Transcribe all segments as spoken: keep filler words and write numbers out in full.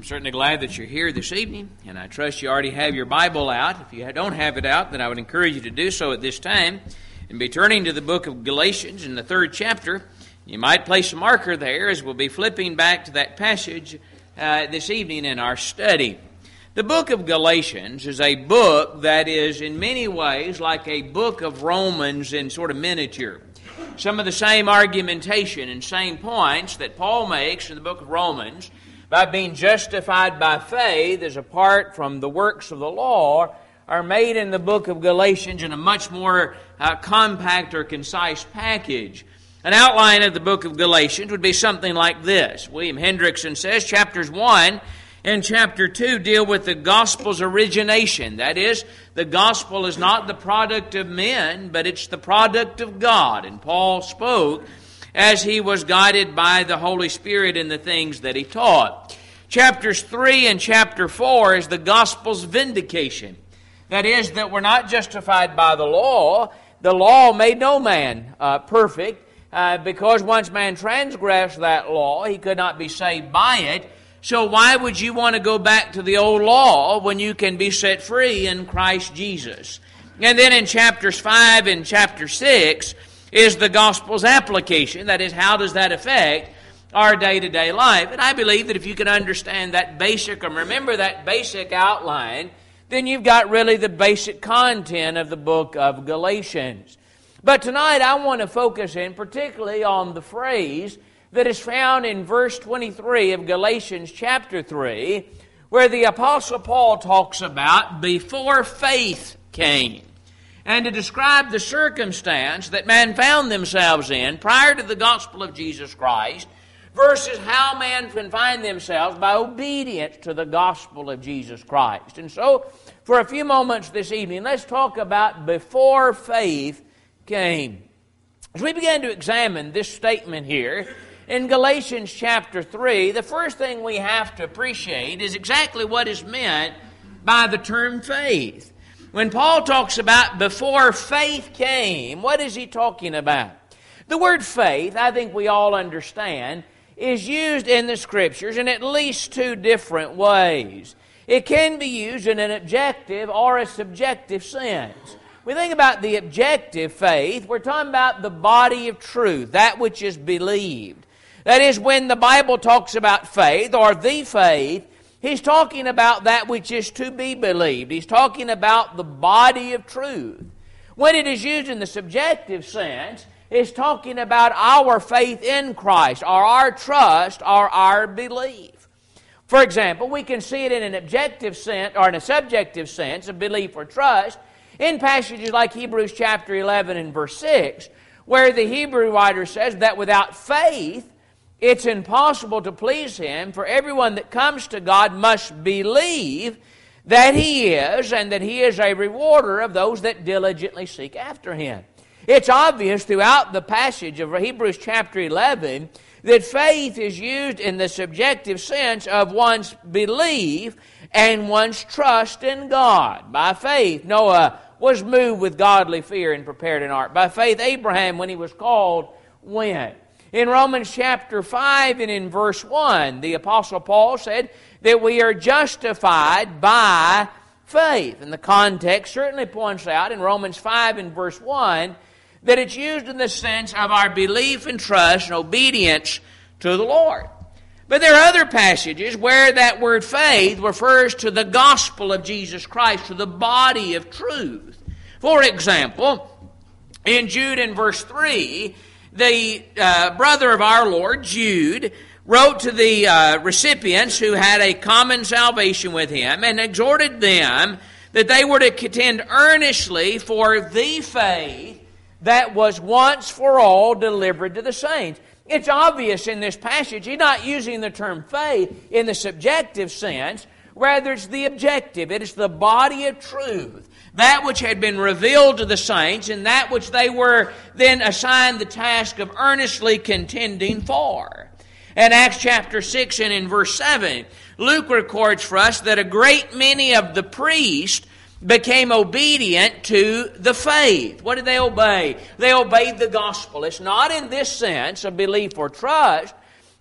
Certainly glad that you're here this evening, and I trust you already have your Bible out. If you don't have it out, then I would encourage you to do so at this time and be turning to the book of Galatians in the third chapter. You might place a marker there as we'll be flipping back to that passage uh, this evening in our study. The book of Galatians is a book that is in many ways like a book of Romans in sort of miniature. Some of the same argumentation and same points that Paul makes in the book of Romans by being justified by faith as apart from the works of the law are made in the book of Galatians in a much more uh, compact or concise package. An outline of the book of Galatians would be something like this. William Hendrickson says chapters one and chapter two deal with the gospel's origination. That is, the gospel is not the product of men, but it's the product of God. And Paul spoke as he was guided by the Holy Spirit in the things that he taught. Chapters three and chapter four is the gospel's vindication. That is, that we're not justified by the law. The law made no man uh, perfect, uh, because once man transgressed that law, he could not be saved by it. So why would you want to go back to the old law when you can be set free in Christ Jesus? And then in chapters five and chapter six is the gospel's application. That is, how does that affect our day-to-day life? And I believe that if you can understand that basic, or remember that basic outline, then you've got really the basic content of the book of Galatians. But tonight I want to focus in particularly on the phrase that is found in verse twenty-three of Galatians chapter three, where the Apostle Paul talks about before faith came, and to describe the circumstance that man found themselves in prior to the gospel of Jesus Christ versus how man can find themselves by obedience to the gospel of Jesus Christ. And so, for a few moments this evening, let's talk about before faith came. As we begin to examine this statement here in Galatians chapter three, the first thing we have to appreciate is exactly what is meant by the term faith. When Paul talks about before faith came, what is he talking about? The word faith, I think we all understand, is used in the Scriptures in at least two different ways. It can be used in an objective or a subjective sense. We think about the objective faith, we're talking about the body of truth, that which is believed. That is, when the Bible talks about faith or the faith, he's talking about that which is to be believed. He's talking about the body of truth. When it is used in the subjective sense, it's talking about our faith in Christ, or our trust, or our belief. For example, we can see it in an objective sense, or in a subjective sense, of belief or trust, in passages like Hebrews chapter eleven and verse six, where the Hebrew writer says that without faith, it's impossible to please Him, for everyone that comes to God must believe that He is, and that He is a rewarder of those that diligently seek after Him. It's obvious throughout the passage of Hebrews chapter eleven that faith is used in the subjective sense of one's belief and one's trust in God. By faith, Noah was moved with godly fear and prepared an ark. By faith, Abraham, when he was called, went. In Romans chapter five and in verse one, the Apostle Paul said that we are justified by faith. And the context certainly points out in Romans five and verse one that it's used in the sense of our belief and trust and obedience to the Lord. But there are other passages where that word faith refers to the gospel of Jesus Christ, to the body of truth. For example, in Jude in verse three, the uh, brother of our Lord, Jude, wrote to the uh, recipients who had a common salvation with him and exhorted them that they were to contend earnestly for the faith that was once for all delivered to the saints. It's obvious in this passage, he's not using the term faith in the subjective sense. Rather, it's the objective. It is the body of truth. That which had been revealed to the saints and that which they were then assigned the task of earnestly contending for. In Acts chapter six and in verse seven, Luke records for us that a great many of the priests became obedient to the faith. What did they obey? They obeyed the gospel. It's not in this sense of belief or trust,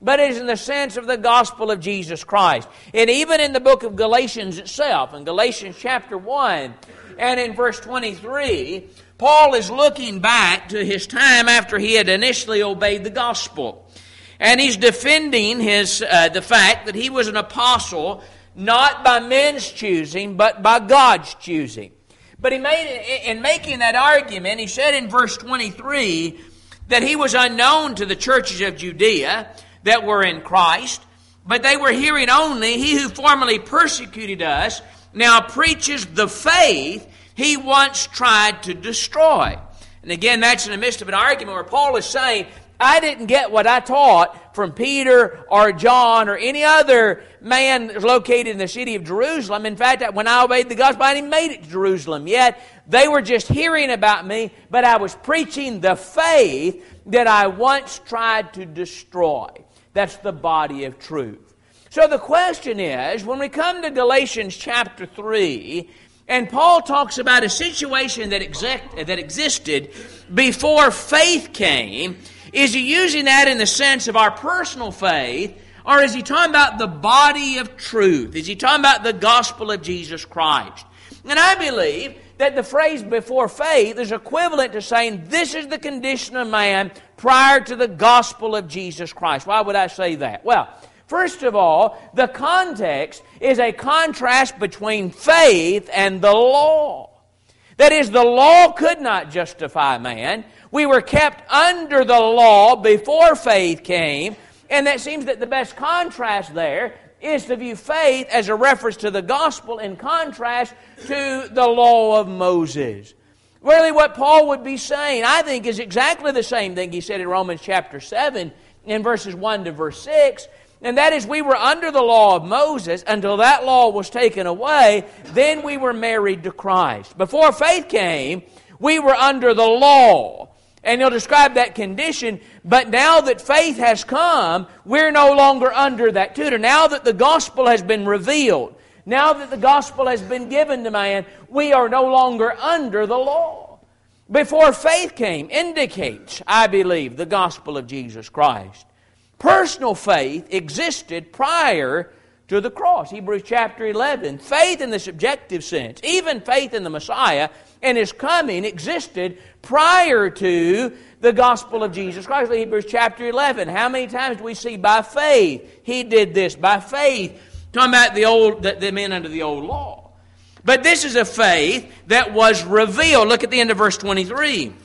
but it is in the sense of the gospel of Jesus Christ. And even in the book of Galatians itself, in Galatians chapter one and in verse twenty-three, Paul is looking back to his time after he had initially obeyed the gospel. And he's defending his uh, the fact that he was an apostle not by men's choosing, but by God's choosing. But he made in making that argument, he said in verse twenty-three that he was unknown to the churches of Judea that were in Christ, but they were hearing only, he who formerly persecuted us now preaches the faith he once tried to destroy. And again, that's in the midst of an argument where Paul is saying, I didn't get what I taught from Peter or John or any other man located in the city of Jerusalem. In fact, when I obeyed the gospel, I didn't made it to Jerusalem yet. They were just hearing about me, but I was preaching the faith that I once tried to destroy. That's the body of truth. So the question is, when we come to Galatians chapter three, and Paul talks about a situation that, exec- that existed before faith came, is he using that in the sense of our personal faith, or is he talking about the body of truth? Is he talking about the gospel of Jesus Christ? And I believe that the phrase before faith is equivalent to saying this is the condition of man prior to the gospel of Jesus Christ. Why would I say that? Well, first of all, the context is a contrast between faith and the law. That is, the law could not justify man. We were kept under the law before faith came, and that seems that the best contrast there is to view faith as a reference to the gospel in contrast to the law of Moses. Really what Paul would be saying, I think, is exactly the same thing he said in Romans chapter seven in verses one to verse six, and that is we were under the law of Moses until that law was taken away, then we were married to Christ. Before faith came, we were under the law. And he'll describe that condition, but now that faith has come, we're no longer under that tutor. Now that the gospel has been revealed, now that the gospel has been given to man, we are no longer under the law. Before faith came indicates, I believe, the gospel of Jesus Christ. Personal faith existed prior to the cross. Hebrews chapter eleven. Faith in the subjective sense, even faith in the Messiah and His coming, existed prior to the gospel of Jesus Christ. Hebrews chapter eleven. How many times do we see by faith He did this? By faith, talking about the old, the, the men under the old law. But this is a faith that was revealed. Look at the end of verse twenty-three.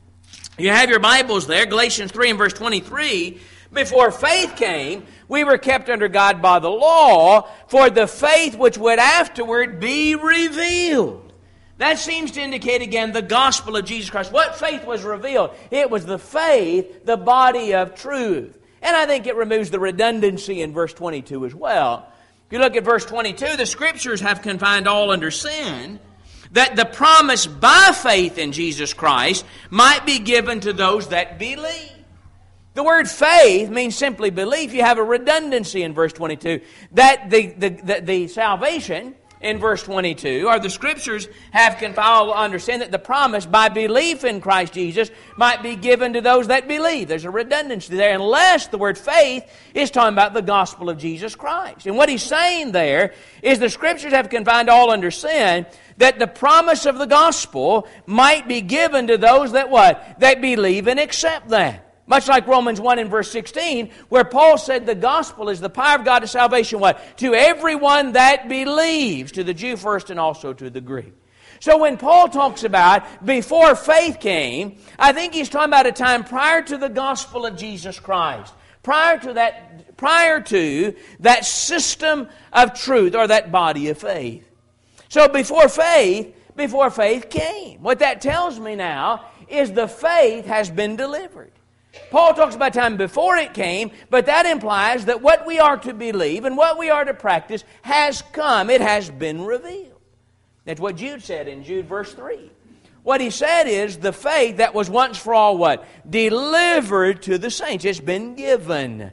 You have your Bibles there, Galatians three and verse twenty-three. Before faith came, we were kept under God by the law for the faith which would afterward be revealed. That seems to indicate again the gospel of Jesus Christ. What faith was revealed? It was the faith, the body of truth. And I think it removes the redundancy in verse twenty-two as well. If you look at verse twenty-two, the Scriptures have confined all under sin, that the promise by faith in Jesus Christ might be given to those that believe. The word faith means simply belief. You have a redundancy in verse twenty-two. That the, the, the, the salvation in verse twenty-two, or the Scriptures have confined, understand that the promise by belief in Christ Jesus might be given to those that believe. There's a redundancy there, unless the word faith is talking about the gospel of Jesus Christ. And what he's saying there is the Scriptures have confined all under sin, that the promise of the gospel might be given to those that what? That believe and accept that. Much like Romans one and verse sixteen, where Paul said the gospel is the power of God to salvation, what? To everyone that believes, to the Jew first and also to the Greek. So when Paul talks about before faith came, I think he's talking about a time prior to the gospel of Jesus Christ. Prior to that, prior to that system of truth or that body of faith. So before faith, before faith came. What that tells me now is the faith has been delivered. Paul talks about time before it came, but that implies that what we are to believe and what we are to practice has come. It has been revealed. That's what Jude said in Jude verse three. What he said is the faith that was once for all what? Delivered to the saints. It's been given.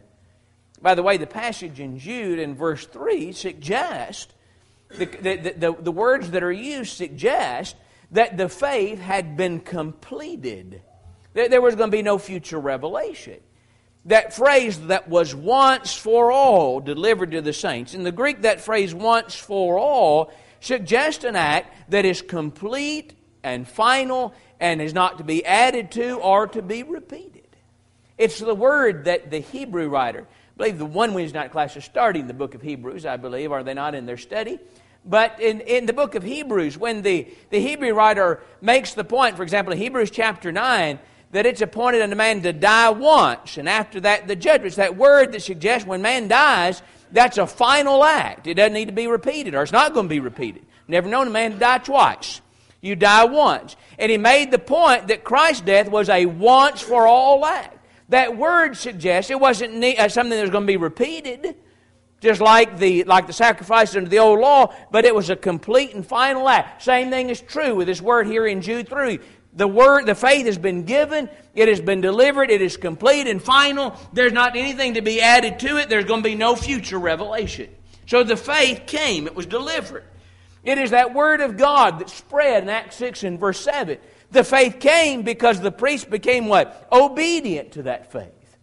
By the way, the passage in Jude in verse three suggests, the, the, the, the words that are used suggest that the faith had been completed. There was going to be no future revelation. that phrase that was once for all delivered to the saints. In the Greek, that phrase once for all suggests an act that is complete and final and is not to be added to or to be repeated. It's the word that the Hebrew writer, I believe the one Wednesday night class is starting the book of Hebrews, I believe, are they not in their study? But in, in the book of Hebrews, when the, the Hebrew writer makes the point, for example, in Hebrews chapter nine, that it's appointed unto man to die once, and after that the judgment. It's that word that suggests when man dies, that's a final act. It doesn't need to be repeated, or it's not going to be repeated. Never known a man to die twice. You die once. And he made the point that Christ's death was a once-for-all act. That word suggests it wasn't something that was going to be repeated, just like the like the sacrifices under the old law, but it was a complete and final act. Same thing is true with this word here in Jude three. The word, the faith has been given, it has been delivered, it is complete and final. There's not anything to be added to it. There's going to be no future revelation. So the faith came, it was delivered. It is that word of God that spread in Acts six and verse seven. The faith came because the priest became what? Obedient to that faith.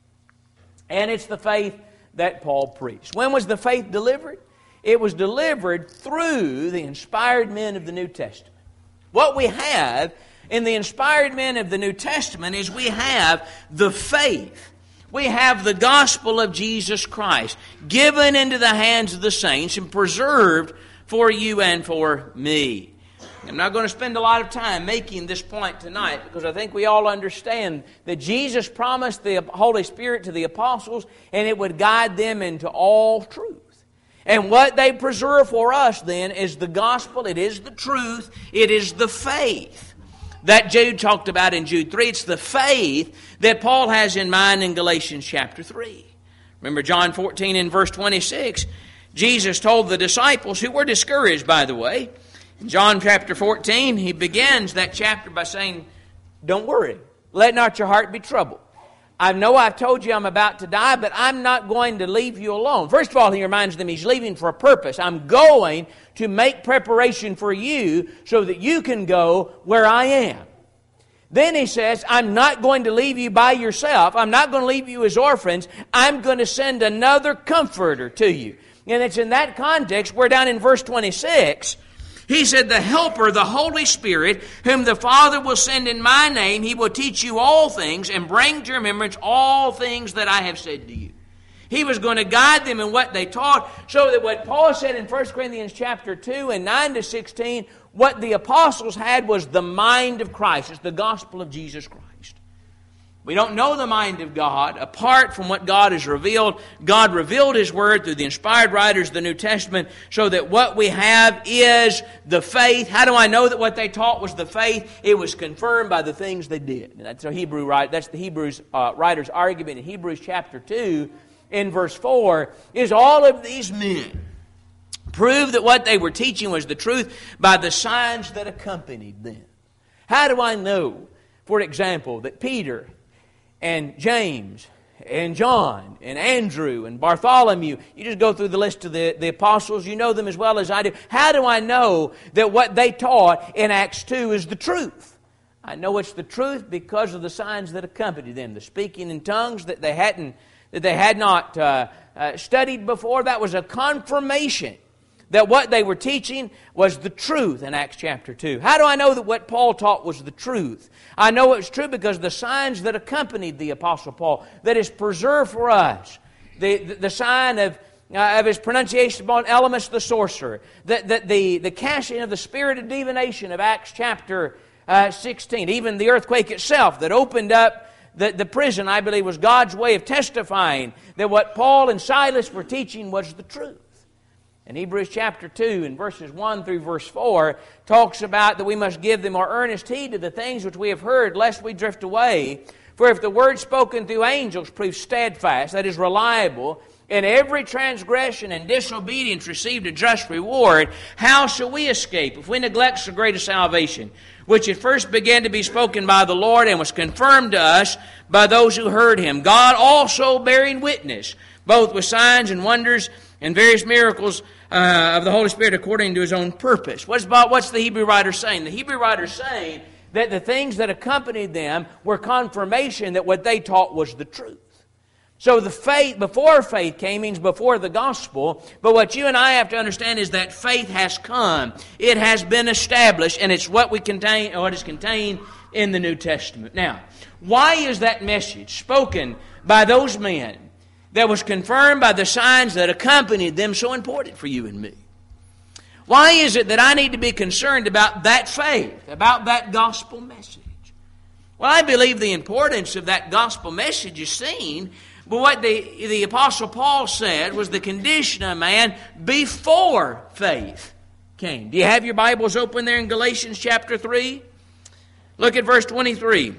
And it's the faith that Paul preached. When was the faith delivered? It was delivered through the inspired men of the New Testament. What we have in the inspired men of the New Testament is we have the faith. We have the gospel of Jesus Christ given into the hands of the saints and preserved for you and for me. I'm not going to spend a lot of time making this point tonight because I think we all understand that Jesus promised the Holy Spirit to the apostles and it would guide them into all truth. And what they preserve for us then is the gospel, it is the truth, it is the faith that Jude talked about in Jude three. It's the faith that Paul has in mind in Galatians chapter three. Remember John fourteen and verse twenty-six, Jesus told the disciples, who were discouraged by the way, in John chapter fourteen, he begins that chapter by saying, don't worry, let not your heart be troubled. I know I've told you I'm about to die, but I'm not going to leave you alone. First of all, he reminds them he's leaving for a purpose. I'm going to make preparation for you so that you can go where I am. Then he says, I'm not going to leave you by yourself. I'm not going to leave you as orphans. I'm going to send another comforter to you. And it's in that context, we're down in verse twenty-six, he said, the Helper, the Holy Spirit, whom the Father will send in my name, he will teach you all things and bring to remembrance all things that I have said to you. He was going to guide them in what they taught, so that what Paul said in First Corinthians chapter two and nine to sixteen, what the apostles had was the mind of Christ. It's the gospel of Jesus Christ. We don't know the mind of God apart from what God has revealed. God revealed His Word through the inspired writers of the New Testament so that what we have is the faith. How do I know that what they taught was the faith? It was confirmed by the things they did. And that's a Hebrew writer. That's the Hebrews uh, writer's argument in Hebrews chapter two in verse four is all of these men proved that what they were teaching was the truth by the signs that accompanied them. How do I know, for example, that Peter and James and John and Andrew and Bartholomew, you just go through the list of the, the apostles, you know them as well as I do. How do I know that what they taught in Acts two is the truth? I know it's the truth because of the signs that accompanied them. The speaking in tongues that they hadn't, that they had not uh, uh, studied before, that was a confirmation that what they were teaching was the truth in Acts chapter two. How do I know that what Paul taught was the truth? I know it's true because the signs that accompanied the Apostle Paul, that is preserved for us, the, the, the sign of, uh, of his pronunciation upon Elymas the sorcerer, the, the, the, the casting of the spirit of divination of Acts chapter uh, sixteen, even the earthquake itself that opened up the, the prison, I believe, was God's way of testifying that what Paul and Silas were teaching was the truth. In Hebrews chapter two, in verses one through verse four, talks about that we must give them our earnest heed to the things which we have heard, lest we drift away. For if the word spoken through angels proves steadfast, that is reliable, and every transgression and disobedience received a just reward, how shall we escape if we neglect so great a salvation, which at first began to be spoken by the Lord and was confirmed to us by those who heard Him? God also bearing witness, both with signs and wonders and various miracles uh, of the Holy Spirit according to His own purpose. What's, about, what's the Hebrew writer saying? The Hebrew writer is saying that the things that accompanied them were confirmation that what they taught was the truth. So the faith, before faith came, means before the gospel. But what you and I have to understand is that faith has come. It has been established, and it's what we contain, what is contained in the New Testament. Now, why is that message spoken by those men that was confirmed by the signs that accompanied them so important for you and me? Why is it that I need to be concerned about that faith, about that gospel message? Well, I believe the importance of that gospel message is seen. But what the, the Apostle Paul said was the condition of man before faith came. Do you have your Bibles open there in Galatians chapter three? Look at verse twenty-three.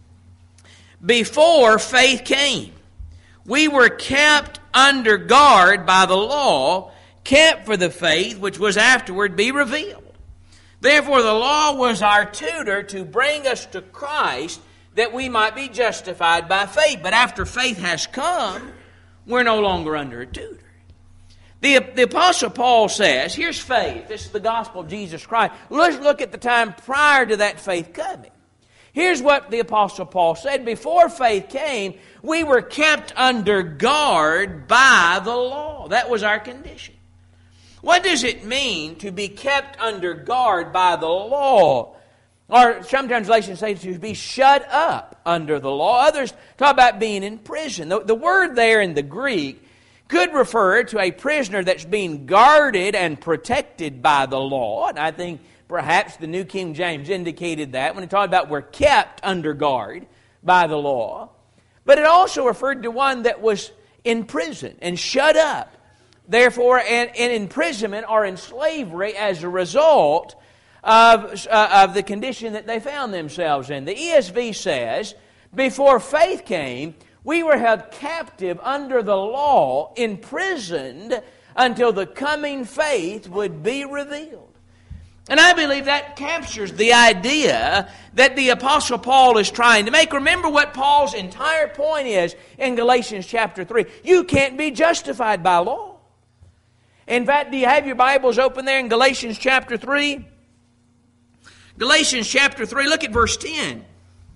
Before faith came, we were kept under guard by the law, kept for the faith which was afterward be revealed. Therefore the law was our tutor to bring us to Christ, that we might be justified by faith. But after faith has come, we're no longer under a tutor. The, the Apostle Paul says, here's faith. This is the gospel of Jesus Christ. Let's look at the time prior to that faith coming. Here's what the Apostle Paul said. Before faith came, we were kept under guard by the law. That was our condition. What does it mean to be kept under guard by the law? Or some translations say to be shut up under the law. Others talk about being in prison. The, the word there in the Greek could refer to a prisoner that's being guarded and protected by the law. And I think perhaps the New King James indicated that when it talked about we're kept under guard by the law. But it also referred to one that was in prison and shut up. Therefore, in, in imprisonment or in slavery as a result Of, uh, of the condition that they found themselves in. The E S V says, before faith came, we were held captive under the law, imprisoned until the coming faith would be revealed. And I believe that captures the idea that the Apostle Paul is trying to make. Remember what Paul's entire point is in Galatians chapter three. You can't be justified by law. In fact, do you have your Bibles open there in Galatians chapter three? Galatians chapter three, look at verse ten.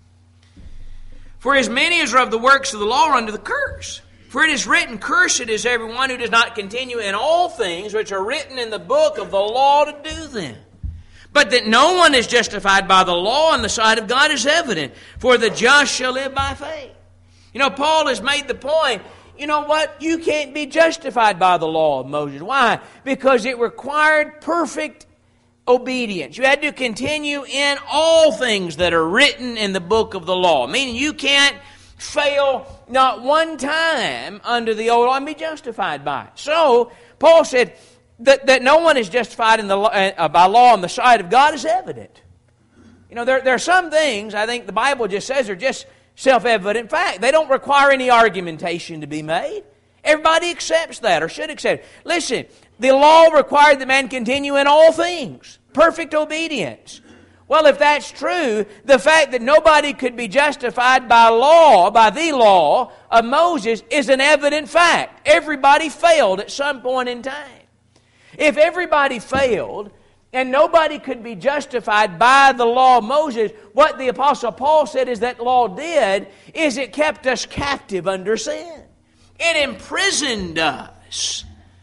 For as many as are of the works of the law are under the curse. For it is written, cursed is everyone who does not continue in all things which are written in the book of the law to do them. But that no one is justified by the law in the sight of God is evident. For the just shall live by faith. You know, Paul has made the point, you know what? You can't be justified by the law of Moses. Why? Because it required perfect obedience. You had to continue in all things that are written in the book of the law. Meaning you can't fail not one time under the old law and be justified by it. So, Paul said that, that no one is justified in the, uh, by law in the sight of God is evident. You know, there, there are some things, I think the Bible just says, are just self-evident fact. They don't require any argumentation to be made. Everybody accepts that or should accept it. Listen, the law required that man continue in all things. Perfect obedience. Well, if that's true, the fact that nobody could be justified by law, by the law of Moses, is an evident fact. Everybody failed at some point in time. If everybody failed, and nobody could be justified by the law of Moses, what the Apostle Paul said is that law did, is it kept us captive under sin. It imprisoned us.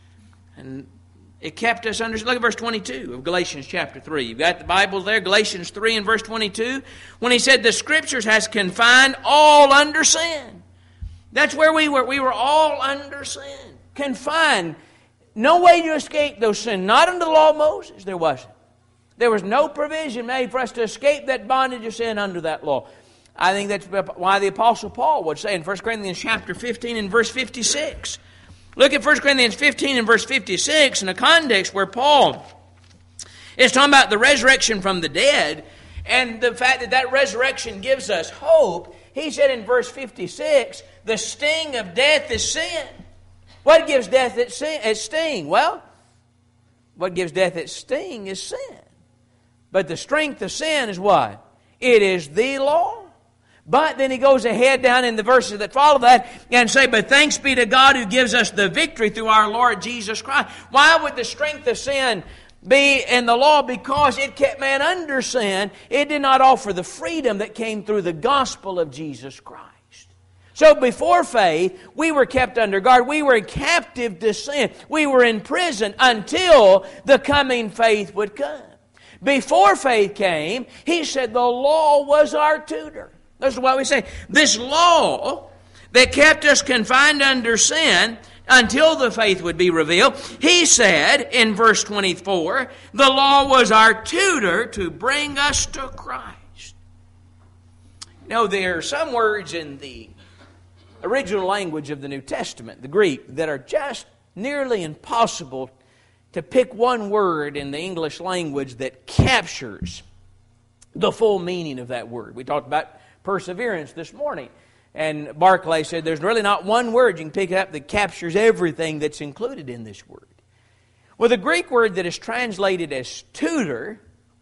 And it kept us under... Look at verse twenty-two of Galatians chapter three. You've got the Bible there, Galatians three and verse twenty-two. When he said, the Scriptures has confined all under sin. That's where we were. We were all under sin. Confined. No way to escape those sins. Not under the law of Moses. There wasn't. There was no provision made for us to escape that bondage of sin under that law. I think that's why the Apostle Paul would say in First Corinthians chapter fifteen and verse fifty-six. Look at First Corinthians fifteen and verse fifty-six in a context where Paul is talking about the resurrection from the dead and the fact that that resurrection gives us hope. He said in verse fifty-six, the sting of death is sin. What gives death its sting? Well, what gives death its sting is sin. But the strength of sin is what? It is the law. But then he goes ahead down in the verses that follow that and say, but thanks be to God who gives us the victory through our Lord Jesus Christ. Why would the strength of sin be in the law? Because it kept man under sin. It did not offer the freedom that came through the gospel of Jesus Christ. So before faith, we were kept under guard. We were captive to sin. We were in prison until the coming faith would come. Before faith came, he said the law was our tutor. That's what we say. This law that kept us confined under sin until the faith would be revealed, he said in verse twenty-four, the law was our tutor to bring us to Christ. You know, there are some words in the original language of the New Testament, the Greek, that are just nearly impossible to pick one word in the English language that captures the full meaning of that word. We talked about perseverance this morning, and Barclay said there's really not one word you can pick up that captures everything that's included in this word. Well, the Greek word that is translated as tutor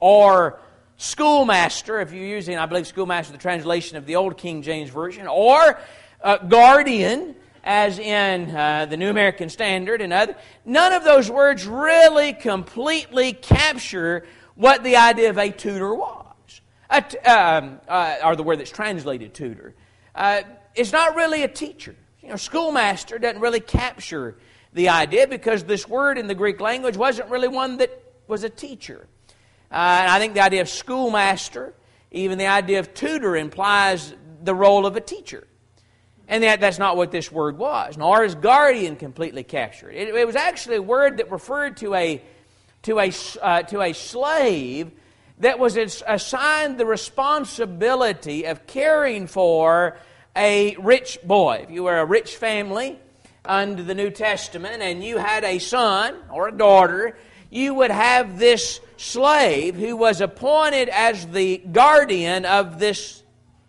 or schoolmaster, if you're using, I believe, schoolmaster, the translation of the Old King James Version, or Uh, guardian, as in uh, the New American Standard and other, none of those words really completely capture what the idea of a tutor was. A t- um, uh, or the word that's translated tutor. Uh, it's not really a teacher. You know, schoolmaster doesn't really capture the idea because this word in the Greek language wasn't really one that was a teacher. Uh, and I think the idea of schoolmaster, even the idea of tutor, implies the role of a teacher. And that, that's not what this word was. Nor is guardian completely captured. It, it was actually a word that referred to a to a uh, to a slave that was assigned the responsibility of caring for a rich boy. If you were a rich family under the New Testament and you had a son or a daughter, you would have this slave who was appointed as the guardian of this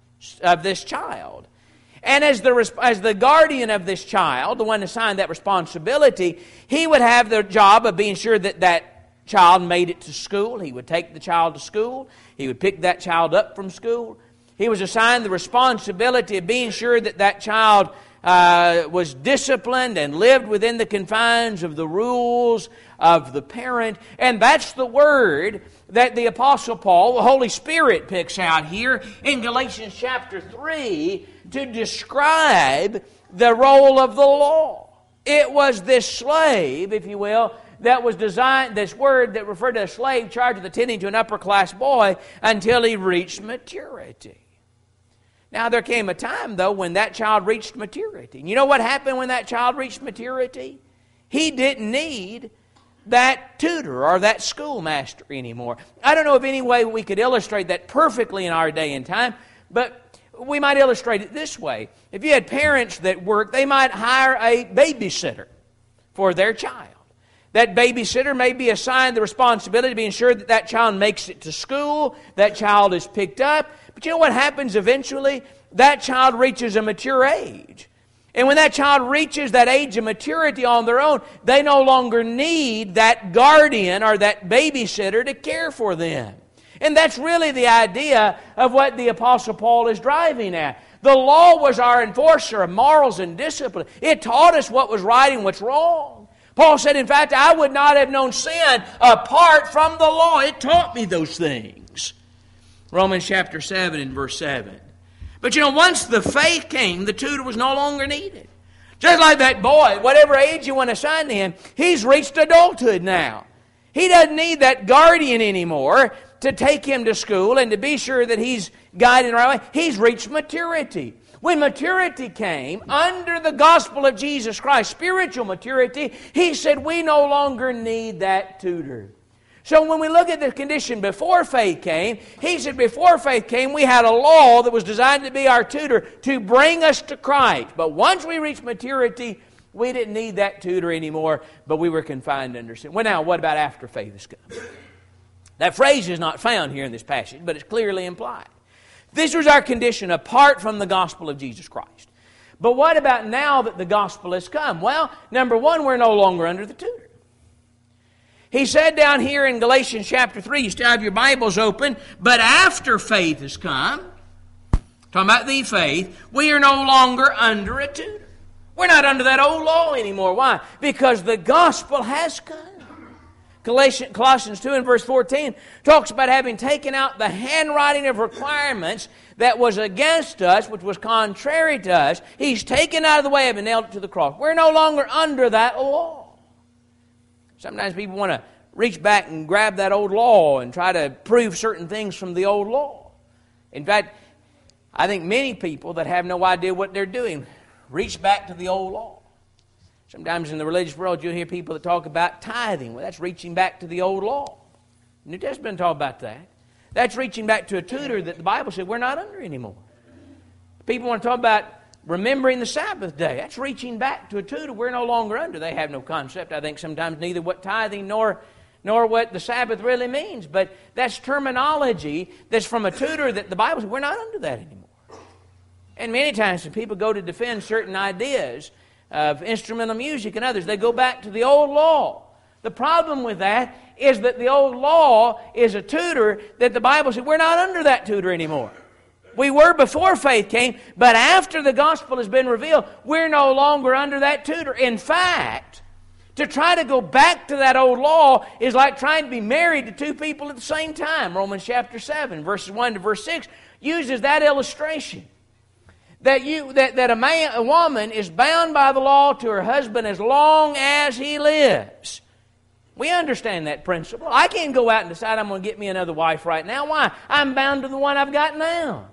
of this child. And as the, as the guardian of this child, the one assigned that responsibility, he would have the job of being sure that that child made it to school. He would take the child to school. He would pick that child up from school. He was assigned the responsibility of being sure that that child uh, was disciplined and lived within the confines of the rules of the parent. And that's the word that the Apostle Paul, the Holy Spirit, picks out here in Galatians chapter three to describe the role of the law. It was this slave, if you will, that was designed, this word that referred to a slave charged with attending to an upper class boy until he reached maturity. Now there came a time, though, when that child reached maturity. And you know what happened when that child reached maturity? He didn't need that tutor or that schoolmaster anymore. I don't know of any way we could illustrate that perfectly in our day and time, but we might illustrate it this way. If you had parents that worked, they might hire a babysitter for their child. That babysitter may be assigned the responsibility of being sure that that child makes it to school, that child is picked up. But you know what happens eventually? That child reaches a mature age. And when that child reaches that age of maturity on their own, they no longer need that guardian or that babysitter to care for them. And that's really the idea of what the Apostle Paul is driving at. The law was our enforcer of morals and discipline. It taught us what was right and what's wrong. Paul said, in fact, I would not have known sin apart from the law. It taught me those things. Romans chapter seven and verse seven. But you know, once the faith came, the tutor was no longer needed. Just like that boy, whatever age you want to assign to him, he's reached adulthood now. He doesn't need that guardian anymore to take him to school and to be sure that he's guided the right way. He's reached maturity. When maturity came, under the gospel of Jesus Christ, spiritual maturity, he said we no longer need that tutor. So when we look at the condition before faith came, he said before faith came, we had a law that was designed to be our tutor to bring us to Christ. But once we reached maturity, we didn't need that tutor anymore, but we were confined under sin. Well, now, what about after faith has come? That phrase is not found here in this passage, but it's clearly implied. This was our condition apart from the gospel of Jesus Christ. But what about now that the gospel has come? Well, number one, we're no longer under the tutor. He said down here in Galatians chapter three, you still have your Bibles open, but after faith has come, talking about the faith, we are no longer under a tutor. We're not under that old law anymore. Why? Because the gospel has come. Colossians two and verse fourteen talks about having taken out the handwriting of requirements that was against us, which was contrary to us. He's taken out of the way and nailed it to the cross. We're no longer under that law. Sometimes people want to reach back and grab that old law and try to prove certain things from the old law. In fact, I think many people that have no idea what they're doing reach back to the old law. Sometimes in the religious world, you'll hear people that talk about tithing. Well, that's reaching back to the old law. The New Testament talk about that. That's reaching back to a tutor that the Bible said we're not under anymore. People want to talk about remembering the Sabbath day. That's reaching back to a tutor we're no longer under. They have no concept, I think, sometimes neither what tithing nor, nor what the Sabbath really means. But that's terminology that's from a tutor that the Bible said we're not under that anymore. And many times when people go to defend certain ideas of instrumental music and others, they go back to the old law. The problem with that is that the old law is a tutor that the Bible said we're not under that tutor anymore. We were before faith came, but after the gospel has been revealed, we're no longer under that tutor. In fact, to try to go back to that old law is like trying to be married to two people at the same time. Romans chapter seven, verses one to verse six, uses that illustration. That you that, that a man, a woman is bound by the law to her husband as long as he lives. We understand that principle. I can't go out and decide I'm going to get me another wife right now. Why? I'm bound to the one I've got now.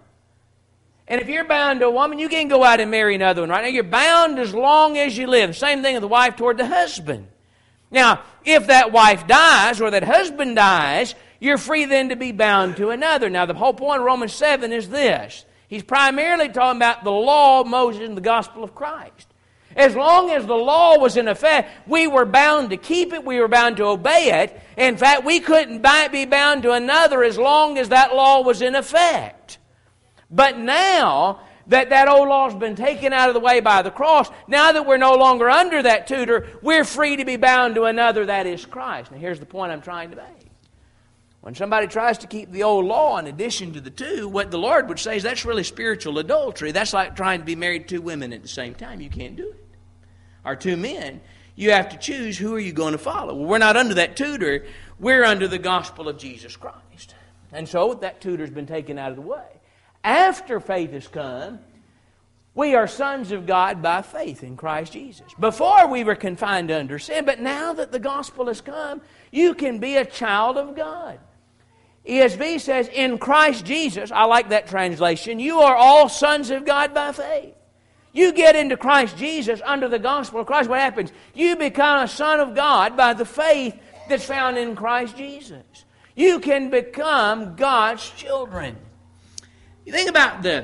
And if you're bound to a woman, you can't go out and marry another one right now. You're bound as long as you live. Same thing with the wife toward the husband. Now, if that wife dies or that husband dies, you're free then to be bound to another. Now, the whole point of Romans seven is this. He's primarily talking about the law of Moses and the gospel of Christ. As long as the law was in effect, we were bound to keep it, we were bound to obey it. In fact, we couldn't be bound to another as long as that law was in effect. But now that that old law has been taken out of the way by the cross, now that we're no longer under that tutor, we're free to be bound to another, that is Christ. Now here's the point I'm trying to make. When somebody tries to keep the old law in addition to the two, what the Lord would say is that's really spiritual adultery. That's like trying to be married to two women at the same time. You can't do it. Or two men. You have to choose who are you going to follow. Well, we're not under that tutor. We're under the gospel of Jesus Christ. And so that tutor's been taken out of the way. After faith has come, we are sons of God by faith in Christ Jesus. Before we were confined under sin, but now that the gospel has come, you can be a child of God. E S V says, in Christ Jesus, I like that translation, you are all sons of God by faith. You get into Christ Jesus under the gospel of Christ, what happens? You become a son of God by the faith that's found in Christ Jesus. You can become God's children. You think about the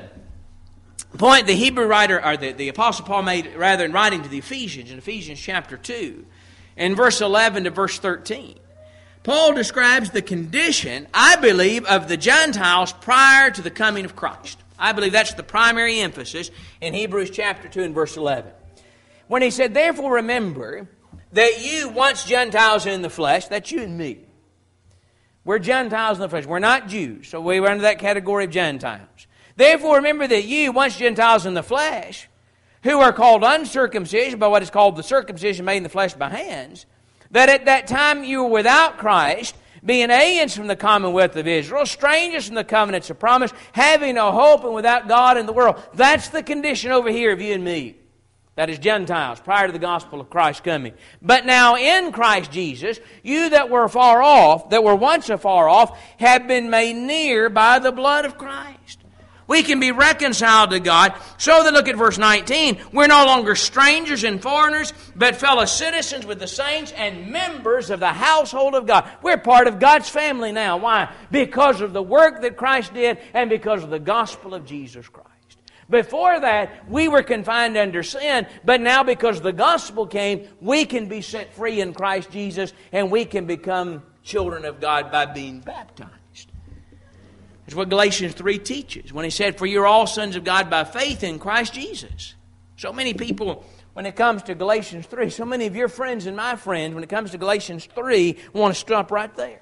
point the Hebrew writer, or the, the Apostle Paul made, rather in writing to the Ephesians, in Ephesians chapter two, in verse eleven to verse thirteen. Paul describes the condition, I believe, of the Gentiles prior to the coming of Christ. I believe that's the primary emphasis in Hebrews chapter two and verse eleven. When he said, therefore remember that you once Gentiles in the flesh, that's you and me. We're Gentiles in the flesh. We're not Jews, so we were under that category of Gentiles. Therefore remember that you once Gentiles in the flesh, who are called uncircumcision by what is called the circumcision made in the flesh by hands, that at that time you were without Christ, being aliens from the commonwealth of Israel, strangers from the covenants of promise, having no hope and without God in the world. That's the condition over here of you and me. That is Gentiles, prior to the gospel of Christ coming. But now in Christ Jesus, you that were far off, that were once afar off, have been made near by the blood of Christ. We can be reconciled to God. So that, look at verse nineteen. We're no longer strangers and foreigners, but fellow citizens with the saints and members of the household of God. We're part of God's family now. Why? Because of the work that Christ did and because of the gospel of Jesus Christ. Before that, we were confined under sin, but now because the gospel came, we can be set free in Christ Jesus, and we can become children of God by being baptized. That's what Galatians three teaches, when he said, for you're all sons of God by faith in Christ Jesus. So many people, when it comes to Galatians three, so many of your friends and my friends, when it comes to Galatians three, want to stop right there.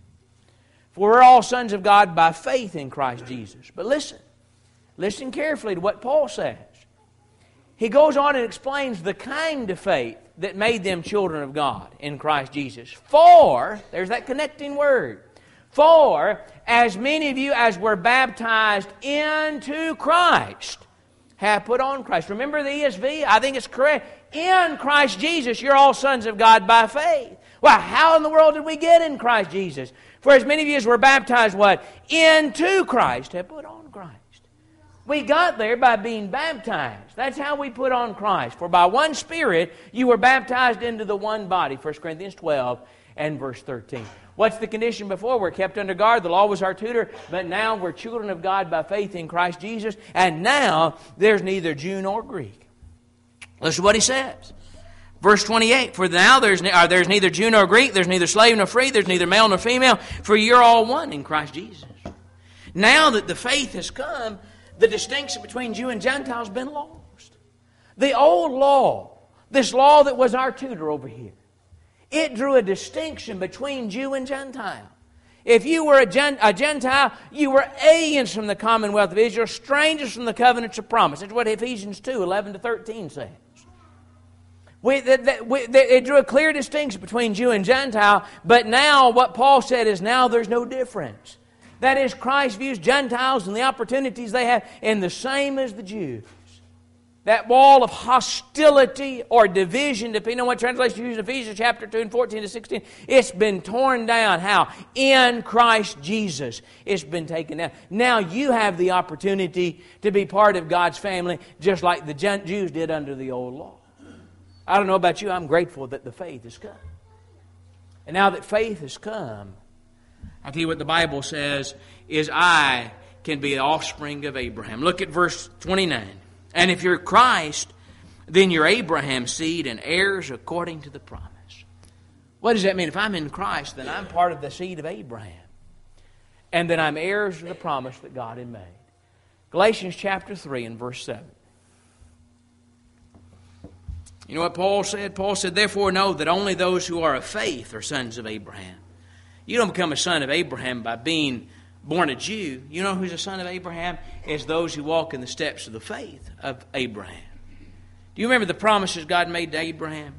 For we're all sons of God by faith in Christ Jesus. But listen. Listen carefully to what Paul says. He goes on and explains the kind of faith that made them children of God in Christ Jesus. For, there's that connecting word, for as many of you as were baptized into Christ have put on Christ. Remember the E S V? I think it's correct. In Christ Jesus, you're all sons of God by faith. Well, how in the world did we get in Christ Jesus? For as many of you as were baptized, what? Into Christ have put on Christ. We got there by being baptized. That's how we put on Christ. For by one Spirit you were baptized into the one body. First Corinthians twelve and verse thirteen. What's the condition before? We're kept under guard. The law was our tutor. But now we're children of God by faith in Christ Jesus. And now there's neither Jew nor Greek. Listen to what he says. Verse twenty-eight. For now there's, uh, there's neither Jew nor Greek. There's neither slave nor free. There's neither male nor female. For you're all one in Christ Jesus. Now that the faith has come, the distinction between Jew and Gentile has been lost. The old law, this law that was our tutor over here, it drew a distinction between Jew and Gentile. If you were a, Gen- a Gentile, you were aliens from the commonwealth of Israel, strangers from the covenants of promise. That's what Ephesians two, eleven to thirteen says. We, that, that, we, that it drew a clear distinction between Jew and Gentile, but now what Paul said is now there's no difference. That is, Christ views Gentiles and the opportunities they have in the same as the Jews. That wall of hostility or division, depending on what translation you use in Ephesians chapter two and fourteen to sixteen, it's been torn down. How? In Christ Jesus, it's been taken down. Now you have the opportunity to be part of God's family just like the Jews did under the old law. I don't know about you, I'm grateful that the faith has come. And now that faith has come, I tell you what the Bible says is I can be the offspring of Abraham. Look at verse twenty-nine. And if you're Christ, then you're Abraham's seed and heirs according to the promise. What does that mean? If I'm in Christ, then I'm part of the seed of Abraham. And then I'm heirs of the promise that God had made. Galatians chapter three and verse seven. You know what Paul said? Paul said, therefore know that only those who are of faith are sons of Abraham. You don't become a son of Abraham by being born a Jew. You know who's a son of Abraham? It's those who walk in the steps of the faith of Abraham. Do you remember the promises God made to Abraham?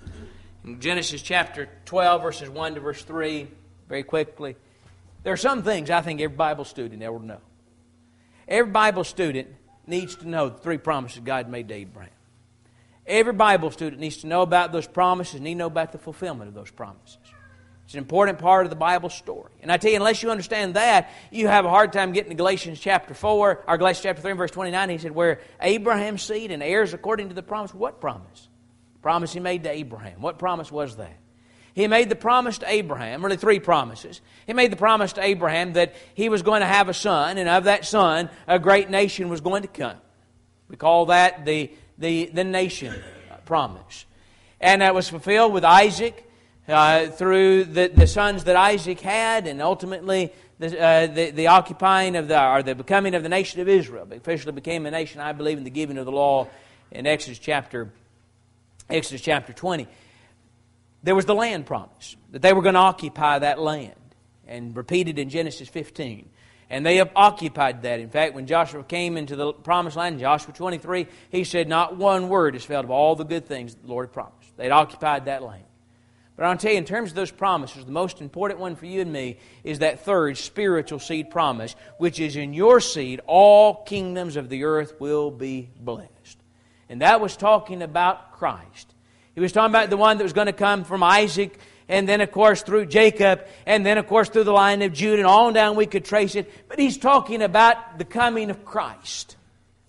In Genesis chapter twelve, verses one to verse three, very quickly. There are some things I think every Bible student ought to know. Every Bible student needs to know the three promises God made to Abraham. Every Bible student needs to know about those promises and need to know about the fulfillment of those promises. It's an important part of the Bible story. And I tell you, unless you understand that, you have a hard time getting to Galatians chapter four, or Galatians chapter three and verse twenty-nine. He said, where Abraham's seed and heirs according to the promise. What promise? Promise he made to Abraham. What promise was that? He made the promise to Abraham, really three promises. He made the promise to Abraham that he was going to have a son, and of that son, a great nation was going to come. We call that the, the, the nation promise. And that was fulfilled with Isaac. Uh, through the, the sons that Isaac had, and ultimately the, uh, the the occupying of the or the becoming of the nation of Israel. They officially became a nation, I believe, in the giving of the law in Exodus chapter Exodus chapter twenty. There was the land promise that they were going to occupy that land, and repeated in Genesis fifteen. And they have occupied that. In fact, when Joshua came into the promised land, in Joshua twenty-three, he said, "Not one word has failed of all the good things that the Lord had promised." They'd occupied that land. But I'll tell you, in terms of those promises, the most important one for you and me is that third spiritual seed promise, which is in your seed, all kingdoms of the earth will be blessed. And that was talking about Christ. He was talking about the one that was going to come from Isaac, and then, of course, through Jacob, and then, of course, through the line of Judah, and on down we could trace it. But he's talking about the coming of Christ.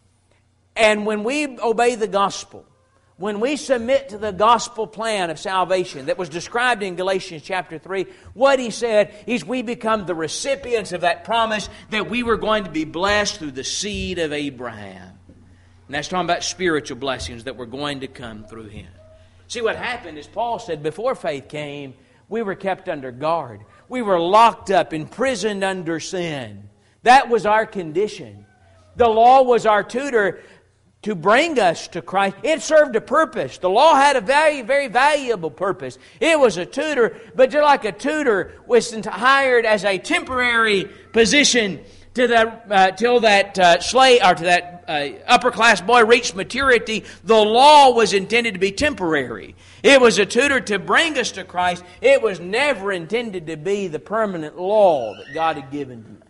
And when we obey the gospel, when we submit to the gospel plan of salvation that was described in Galatians chapter three, what he said is we become the recipients of that promise that we were going to be blessed through the seed of Abraham. And that's talking about spiritual blessings that were going to come through him. See, what happened is Paul said before faith came, we were kept under guard. We were locked up, imprisoned under sin. That was our condition. The law was our tutor to bring us to Christ. It served a purpose. The law had a very, very valuable purpose. It was a tutor, but just like a tutor was hired as a temporary position to that uh, till that uh, slave or to that uh, upper class boy reached maturity, the law was intended to be temporary. It was a tutor to bring us to Christ. It was never intended to be the permanent law that God had given to me.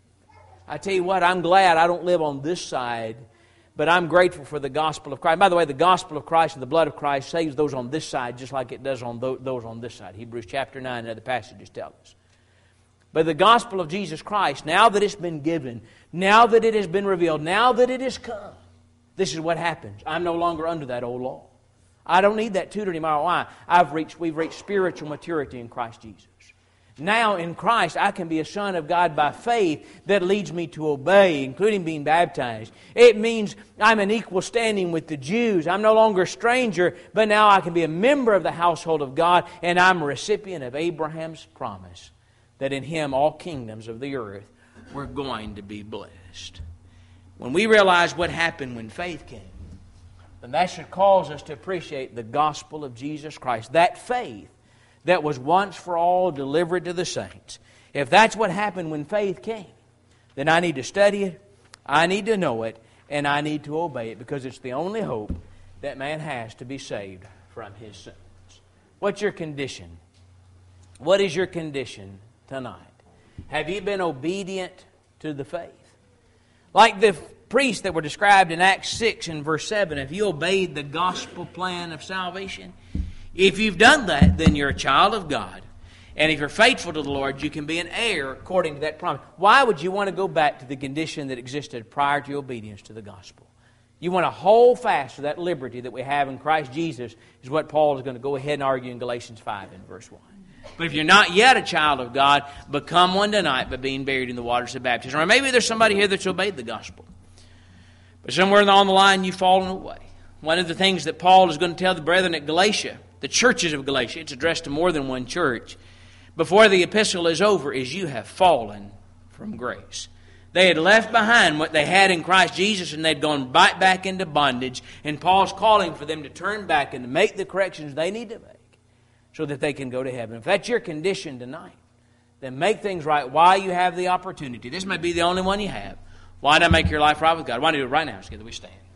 I tell you what, I'm glad I don't live on this side, but I'm grateful for the gospel of Christ. By the way, the gospel of Christ and the blood of Christ saves those on this side just like it does on those on this side. Hebrews chapter nine and other passages tell us. But the gospel of Jesus Christ, now that it's been given, now that it has been revealed, now that it has come, this is what happens. I'm no longer under that old law. I don't need that tutor anymore. Why? I've reached, we've reached spiritual maturity in Christ Jesus. Now in Christ, I can be a son of God by faith that leads me to obey, including being baptized. It means I'm in equal standing with the Jews. I'm no longer a stranger, but now I can be a member of the household of God, and I'm a recipient of Abraham's promise that in Him all kingdoms of the earth were going to be blessed. When we realize what happened when faith came, then that should cause us to appreciate the gospel of Jesus Christ. That faith that was once for all delivered to the saints. If that's what happened when faith came, then I need to study it, I need to know it, and I need to obey it, because it's the only hope that man has to be saved from his sins. What's your condition? What is your condition tonight? Have you been obedient to the faith? Like the priests that were described in Acts six and verse seven, have you obeyed the gospel plan of salvation? If you've done that, then you're a child of God. And if you're faithful to the Lord, you can be an heir according to that promise. Why would you want to go back to the condition that existed prior to your obedience to the gospel? You want to hold fast to that liberty that we have in Christ Jesus, is what Paul is going to go ahead and argue in Galatians five and verse one. But if you're not yet a child of God, become one tonight by being buried in the waters of baptism. Or maybe there's somebody here that's obeyed the gospel, but somewhere along the line you've fallen away. One of the things that Paul is going to tell the brethren at Galatia, the churches of Galatia, it's addressed to more than one church, before the epistle is over, is you have fallen from grace. They had left behind what they had in Christ Jesus, and they'd gone right back into bondage. And Paul's calling for them to turn back and to make the corrections they need to make so that they can go to heaven. If that's your condition tonight, then make things right while you have the opportunity. This may be the only one you have. Why not make your life right with God? Why don't you do it right now? Together we stand.